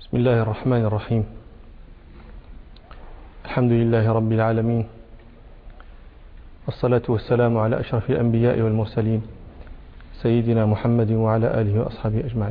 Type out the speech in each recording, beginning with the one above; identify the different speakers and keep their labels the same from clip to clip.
Speaker 1: بسم الله الرحمن الرحيم. الحمد لله رب العالمين، والصلاة والسلام على أشرف الأنبياء والمرسلين سيدنا محمد وعلى آله وأصحابه أجمعين.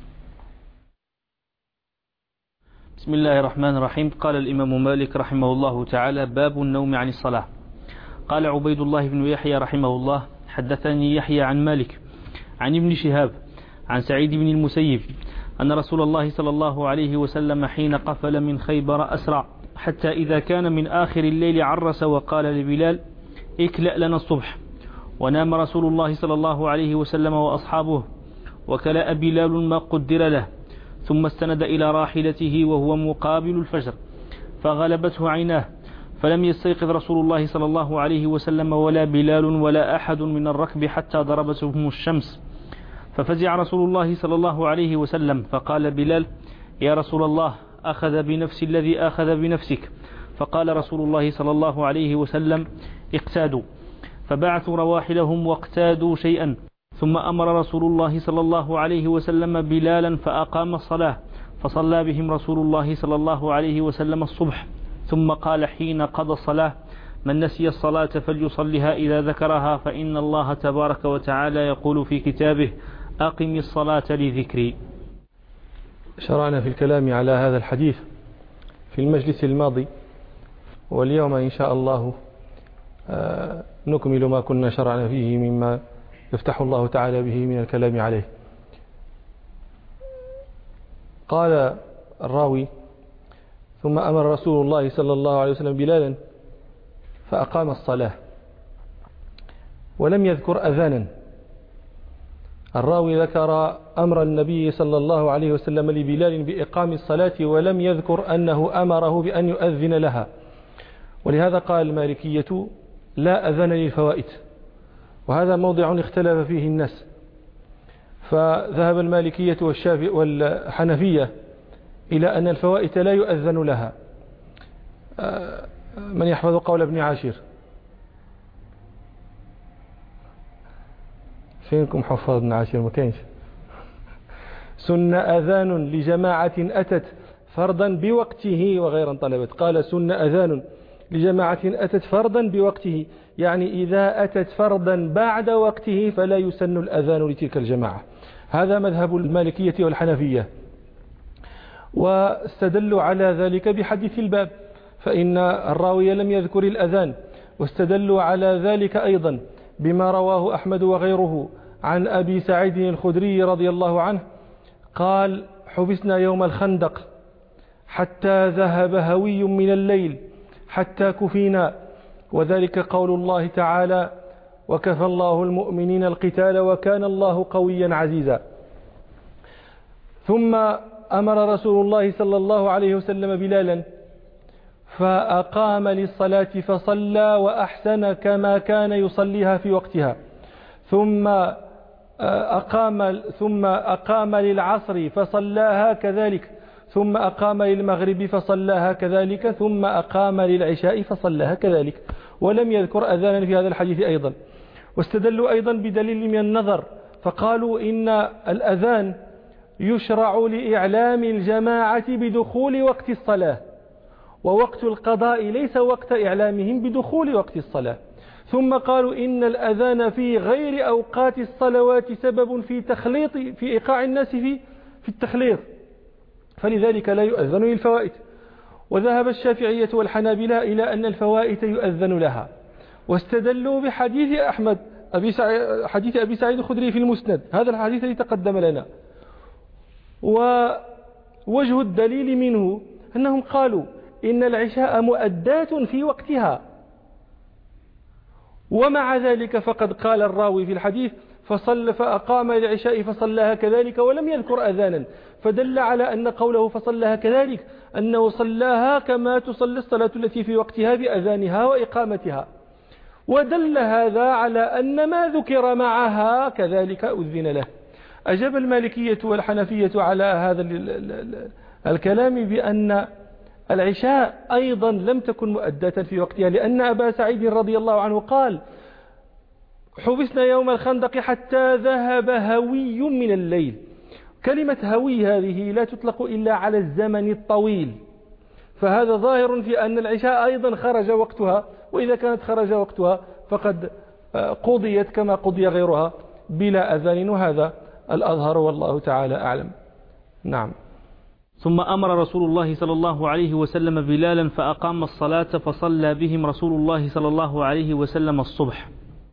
Speaker 2: بسم الله الرحمن الرحيم. قال الإمام مالك رحمه الله تعالى: باب النوم عن الصلاة. قال عبيد الله بن يحيى رحمه الله: حدثني يحيى عن مالك عن ابن شهاب عن سعيد بن المسيب أن رسول الله صلى الله عليه وسلم حين قفل من خيبر أسرع حتى إذا كان من آخر الليل عرس وقال لبلال: اكلأ لنا الصبح. ونام رسول الله صلى الله عليه وسلم وأصحابه، وكلأ بلال ما قدر له، ثم استند إلى راحلته وهو مقابل الفجر، فغلبته عيناه، فلم يستيقظ رسول الله صلى الله عليه وسلم ولا بلال ولا أحد من الركب حتى ضربتهم الشمس، ففزع رسول الله صلى الله عليه وسلم، فقال بلال: يا رسول الله، أخذ بنفس الذي أخذ بنفسك. فقال رسول الله صلى الله عليه وسلم: اقتادوا. فبعثوا رواحلهم واقتادوا شيئا، ثم أمر رسول الله صلى الله عليه وسلم بلالا فأقام الصلاة، فصلى بهم رسول الله صلى الله عليه وسلم الصبح، ثم قال حين قضى الصلاة: من نسي الصلاة فليصلها إذا ذكرها، فإن الله تبارك وتعالى يقول في كتابه: أقم الصلاة لذكري.
Speaker 1: شرعنا في الكلام على هذا الحديث في المجلس الماضي، واليوم إن شاء الله نكمل ما كنا شرعنا فيه مما يفتح الله تعالى به من الكلام عليه. قال الراوي: ثم أمر رسول الله صلى الله عليه وسلم بلالا فأقام الصلاة، ولم يذكر أذانا. الراوي ذكر أمر النبي صلى الله عليه وسلم لبلال بإقام الصلاة، ولم يذكر أنه أمره بأن يؤذن لها، ولهذا قال المالكية: لا أذن للفوائت، وهذا موضع اختلف فيه الناس، فذهب المالكية والشافعية والحنفية إلى أن الفوائت لا يؤذن لها. من يحفظ قول ابن عاشر؟ فينكم حفظ ابن عاشر؟ ما كاينش. سن أذان لجماعة أتت فرضا بوقته وغير طلبت. قال: سن أذان لجماعة أتت فرضا بوقته، يعني إذا أتت فرضا بعد وقته فلا يسن الأذان لتلك الجماعة. هذا مذهب المالكية والحنفية، واستدلوا على ذلك بحديث الباب، فإن الراوي لم يذكر الأذان، واستدلوا على ذلك أيضا بما رواه أحمد وغيره عن أبي سعيد الخدري رضي الله عنه قال: حبسنا يوم الخندق حتى ذهب هوي من الليل حتى كفينا، وذلك قول الله تعالى: وكفى الله المؤمنين القتال وكان الله قويا عزيزا. ثم أمر رسول الله صلى الله عليه وسلم بلالا فأقام للصلاة فصلى وأحسن كما كان يصليها في وقتها، ثم أقام للعصر فصلاها كذلك، ثم أقام للمغرب فصلاها كذلك، ثم أقام للعشاء فصلاها كذلك، ولم يذكر أذانا في هذا الحديث أيضا. واستدلوا أيضا بدليل من النظر، فقالوا إن الأذان يشرع لإعلام الجماعة بدخول وقت الصلاة، ووقت القضاء ليس وقت إعلامهم بدخول وقت الصلاة. ثم قالوا إن الأذان في غير أوقات الصلوات سبب في إيقاع الناس في التخليط، فلذلك لا يؤذن للفوائت. وذهب الشافعية والحنابلة إلى أن الفوائت يؤذن لها، واستدلوا بحديث أحمد حديث أبي سعيد الخدري في المسند، هذا الحديث الذي تقدم لنا. ووجه الدليل منه أنهم قالوا إن العشاء مؤدات في وقتها، ومع ذلك فقد قال الراوي في الحديث: فأقام العشاء فصلىها كذلك، ولم يذكر أذانا، فدل على أن قوله فصلىها كذلك أنه صلاها كما تصلي الصلاة التي في وقتها بأذانها وإقامتها، ودل هذا على أن ما ذكر معها كذلك أذن له. أجاب المالكية والحنفية على هذا الكلام بأن العشاء أيضا لم تكن مؤدة في وقتها، لأن أبا سعيد رضي الله عنه قال: حبسنا يوم الخندق حتى ذهب هوي من الليل، كلمة هوي هذه لا تطلق إلا على الزمن الطويل، فهذا ظاهر في أن العشاء أيضا خرج وقتها، وإذا كانت خرج وقتها فقد قضيت كما قضي غيرها بلا أذان، وهذا الأظهر والله تعالى أعلم. نعم.
Speaker 2: ثم أمر رسول الله صلى الله عليه وسلم بلالا فأقام الصلاة فصلى بهم رسول الله صلى الله عليه وسلم الصبح.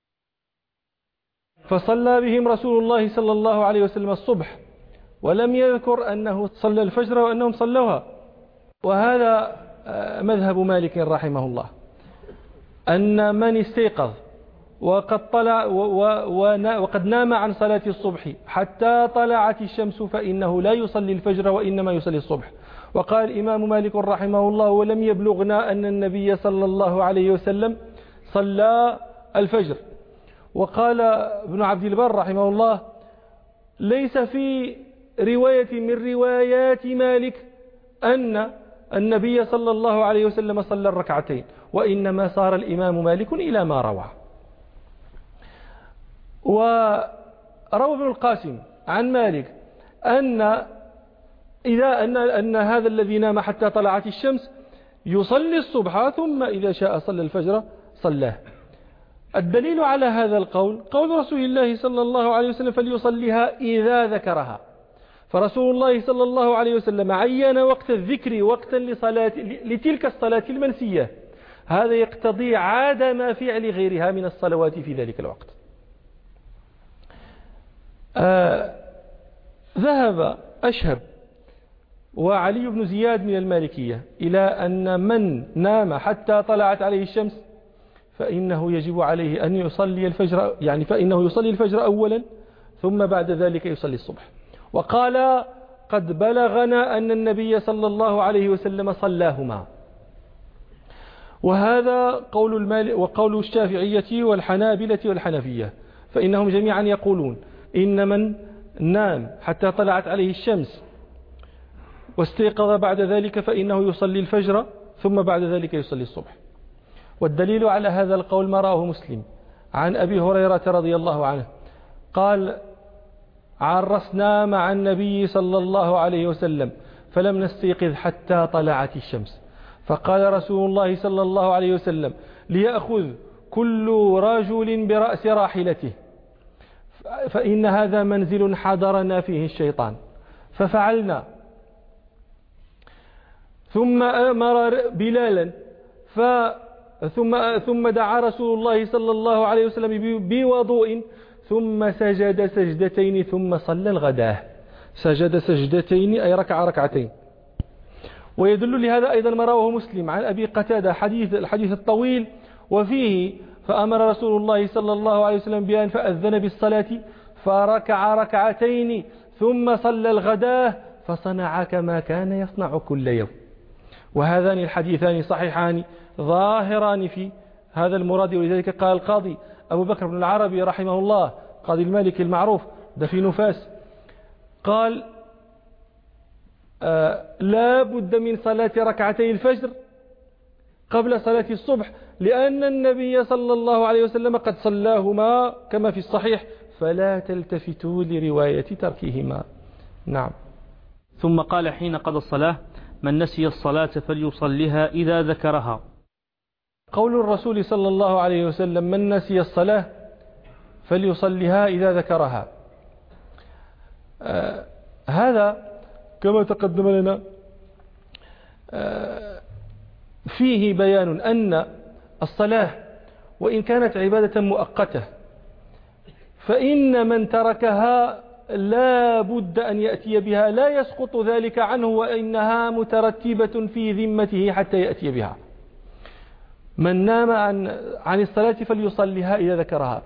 Speaker 1: فصلى بهم رسول الله صلى الله عليه وسلم الصبح، ولم يذكر أنه صلى الفجر وأنهم صلوها. وهذا مذهب مالك رحمه الله، أن من استيقظ وقد نام عن صلاة الصبح حتى طلعت الشمس فإنه لا يصلي الفجر وإنما يصلي الصبح. وقال الإمام مالك رحمه الله: ولم يبلغنا أن النبي صلى الله عليه وسلم صلى الفجر. وقال ابن عبد البر رحمه الله: ليس في رواية من روايات مالك أن النبي صلى الله عليه وسلم صلى الركعتين، وإنما صار الإمام مالك إلى ما روى. وروى ابن القاسم عن مالك أن هذا الذي نام حتى طلعت الشمس يصلي الصبح، ثم إذا شاء صلى الفجر صلاه. الدليل على هذا القول قول رسول الله صلى الله عليه وسلم: فليصليها إذا ذكرها. فرسول الله صلى الله عليه وسلم عين وقت الذكر وقتا لتلك الصلاة المنسية، هذا يقتضي عدم فعل غيرها من الصلوات في ذلك الوقت. ذهب أشهب وعلي بن زياد من المالكية إلى أن من نام حتى طلعت عليه الشمس فإنه يجب عليه أن يصلي الفجر، يعني فإنه يصلي الفجر أولا ثم بعد ذلك يصلي الصبح. وقال: قد بلغنا أن النبي صلى الله عليه وسلم صلاهما. وهذا وقول الشافعية والحنابلة والحنفية، فإنهم جميعا يقولون إن من نام حتى طلعت عليه الشمس واستيقظ بعد ذلك فإنه يصلي الفجر ثم بعد ذلك يصلي الصبح. والدليل على هذا القول ما رواه مسلم عن أبي هريرة رضي الله عنه قال: عرسنا مع النبي صلى الله عليه وسلم فلم نستيقظ حتى طلعت الشمس، فقال رسول الله صلى الله عليه وسلم: ليأخذ كل رجل برأس راحلته فإن هذا منزل حضرنا فيه الشيطان. ففعلنا. ثم أمر بلالا ثم دعا رسول الله صلى الله عليه وسلم بوضوء ثم سجد سجدتين ثم صلى الغداة. سجد سجدتين أي ركع ركعتين. ويدل لهذا أيضا ما رواه مسلم عن أبي قتادة الحديث الطويل، وفيه: فأمر رسول الله صلى الله عليه وسلم بأن فأذن بالصلاة فركع ركعتين ثم صلى الغداة فصنع كما كان يصنع كل يوم. وهذان الحديثان صحيحان ظاهران في هذا المراد. ولذلك قال القاضي أبو بكر بن العربي رحمه الله، قاضي المالك المعروف ده في نفاس، قال: لا بد من صلاة ركعتي الفجر قبل صلاة الصبح، لأن النبي صلى الله عليه وسلم قد صلاهما كما في الصحيح، فلا تلتفتوا لرواية تركهما. نعم.
Speaker 2: ثم قال حين قضى الصلاة: من نسي الصلاة فليصليها إذا ذكرها.
Speaker 1: قول الرسول صلى الله عليه وسلم: من نسي الصلاة فليصليها إذا ذكرها، هذا كما تقدم لنا فيه بيان أن الصلاة وإن كانت عبادة مؤقتة فإن من تركها لا بد أن يأتي بها، لا يسقط ذلك عنه، وإنها مترتبة في ذمته حتى يأتي بها. من نام عن الصلاة فليصليها إذا ذكرها.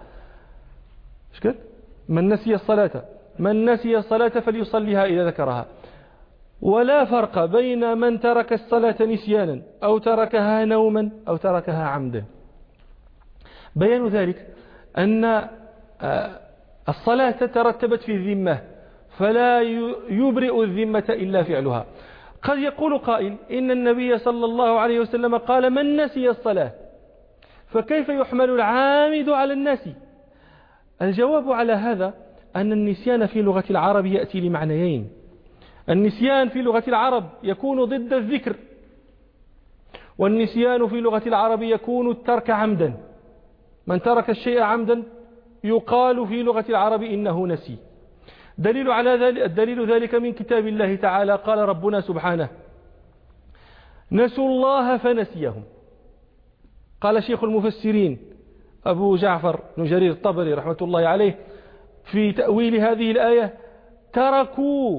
Speaker 1: من نسي الصلاة فليصليها إذا ذكرها. ولا فرق بين من ترك الصلاة نسيانا أو تركها نوما أو تركها عمدا. بيان ذلك أن الصلاة ترتبت في الذمة، فلا يبرئ الذمة إلا فعلها. قد يقول قائل: إن النبي صلى الله عليه وسلم قال: من نسي الصلاة، فكيف يحمل العامد على الناس؟ الجواب على هذا أن النسيان في لغة العرب يأتي لمعنيين. النسيان في لغة العرب يكون ضد الذكر، والنسيان في لغة العرب يكون الترك عمدا. من ترك الشيء عمدا يقال في لغة العرب إنه نسي. الدليل ذلك من كتاب الله تعالى. قال ربنا سبحانه: نسوا الله فنسيهم. قال شيخ المفسرين أبو جعفر بن جرير الطبري رحمة الله عليه في تأويل هذه الآية: تركوا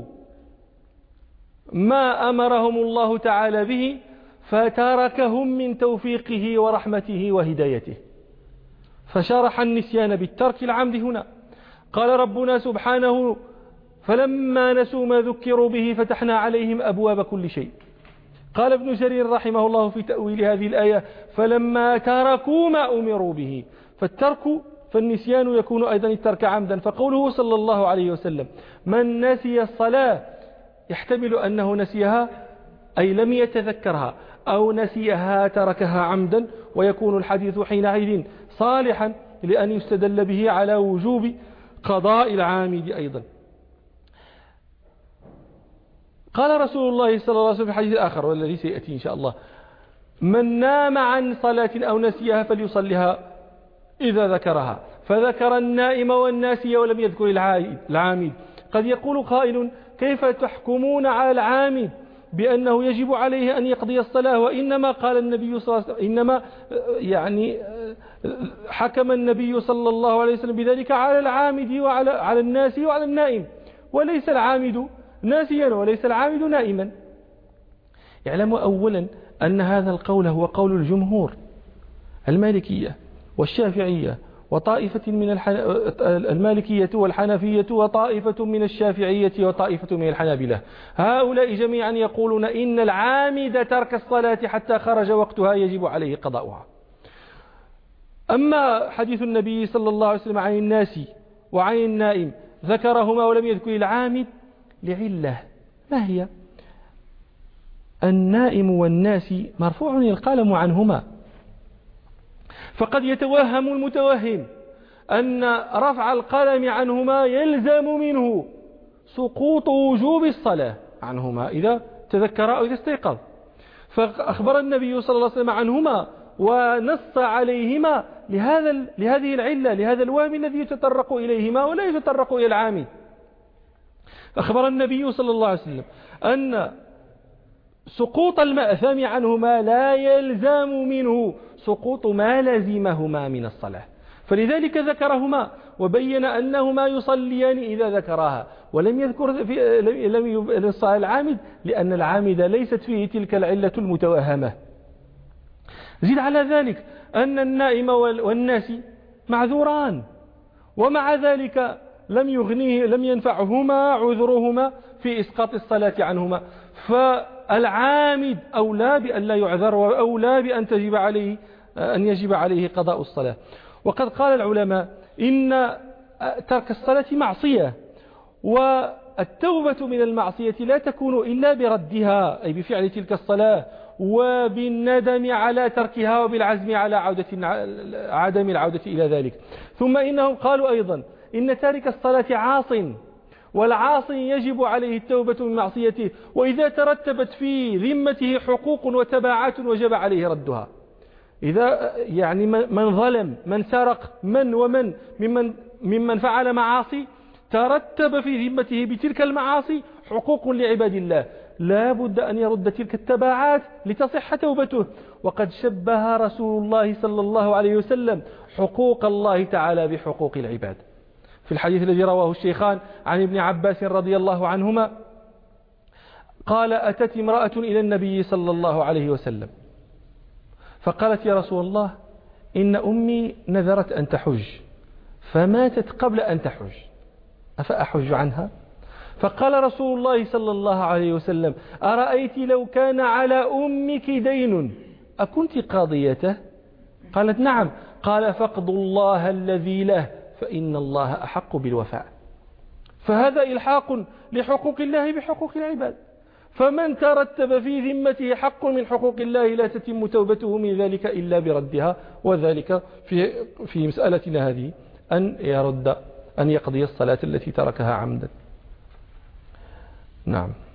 Speaker 1: ما أمرهم الله تعالى به فتركهم من توفيقه ورحمته وهدايته. فشرح النسيان بالترك العمد هنا. قال ربنا سبحانه: فلما نسوا ما ذكروا به فتحنا عليهم أبواب كل شيء. قال ابن جرير رحمه الله في تأويل هذه الآية: فلما تركوا ما أمروا به. فالنسيان يكون أيضا الترك عمدا. فقوله صلى الله عليه وسلم: من نسي الصلاة، يحتمل أنه نسيها أي لم يتذكرها، أو نسيها تركها عمدا، ويكون الحديث حينئذ صالحا لأن يستدل به على وجوب قضاء العامد أيضا. قال رسول الله صلى الله عليه وسلم في الحديث الآخر والذي سيأتي إن شاء الله: من نام عن صلاة أو نسيها فليصلها إذا ذكرها. فذكر النائم والناسي ولم يذكر العامد. قد يقول قائل: كيف تحكمون على العامد بأنه يجب عليه أن يقضي الصلاة، وإنما قال النبي صلى الله عليه وسلم، إنما يعني حكم النبي صلى الله عليه وسلم بذلك على العامد وعلى الناسي وعلى النائم، وليس العامد ناسيا وليس العامد نائما. اعلموا أولا أن هذا القول هو قول الجمهور المالكية والشافعية وطائفة من المالكية والحنفية وطائفة من الشافعية وطائفة من الحنابلة. هؤلاء جميعا يقولون إن العامد ترك الصلاة حتى خرج وقتها يجب عليه قضاؤها. أما حديث النبي صلى الله عليه وسلم عن الناس وعن النائم ذكرهما ولم يذكر العامد لعلة، ما هي؟ النائم والناس مرفوع القلم عنهما، فقد يتوهم المتوهم أن رفع القلم عنهما يلزم منه سقوط وجوب الصلاة عنهما إذا تذكر أو إذا استيقظ. فأخبر النبي صلى الله عليه وسلم عنهما ونص عليهما لهذه العلة، لهذا الوهم الذي يتطرق إليهما ولا يتطرق إلى العامد. أخبر النبي صلى الله عليه وسلم أن سقوط المأثم عنهما لا يلزم منه سقوط ما لزمهما من الصلاة، فلذلك ذكرهما وبين أنهما يصليان إذا ذكراها، ولم يذكر لم ينص على العامد لأن العامد ليست فيه تلك العلة المتوهمة. زيد على ذلك أن النائم والناس معذوران، ومع ذلك لم ينفعهما عذرهما في إسقاط الصلاة عنهما، فالعامد أولى بأن لا يعذر وأولى بأن يجب عليه قضاء الصلاة. وقد قال العلماء إن ترك الصلاة معصية، والتوبة من المعصية لا تكون إلا بردها أي بفعل تلك الصلاة وبالندم على تركها وبالعزم على عدم العودة إلى ذلك. ثم إنهم قالوا أيضا إن تارك الصلاة عاص، والعاصي يجب عليه التوبة من معصيته، وإذا ترتبت في ذمته حقوق وتبعات وجب عليه ردها. إذا يعني من ظلم، من سرق، ومن ممن فعل معاصي ترتب في ذمته بتلك المعاصي حقوق لعباد الله، لا بد أن يرد تلك التبعات لتصح توبته. وقد شبه رسول الله صلى الله عليه وسلم حقوق الله تعالى بحقوق العباد في الحديث الذي رواه الشيخان عن ابن عباس رضي الله عنهما قال: أتت امرأة إلى النبي صلى الله عليه وسلم فقالت: يا رسول الله، إن أمي نذرت أن تحج فماتت قبل أن تحج، أفأحج عنها؟ فقال رسول الله صلى الله عليه وسلم: أرأيت لو كان على أمك دين أكنت قاضيته؟ قالت: نعم. قال: فاقضوا الله الذي له فإن الله أحق بالوفاء. فهذا إلحاق لحقوق الله بحقوق العباد، فمن ترتب في ذمته حق من حقوق الله لا تتم توبته من ذلك إلا بردها، وذلك في مسألتنا هذه أن يرد أن يقضي الصلاة التي تركها عمدا. نعم.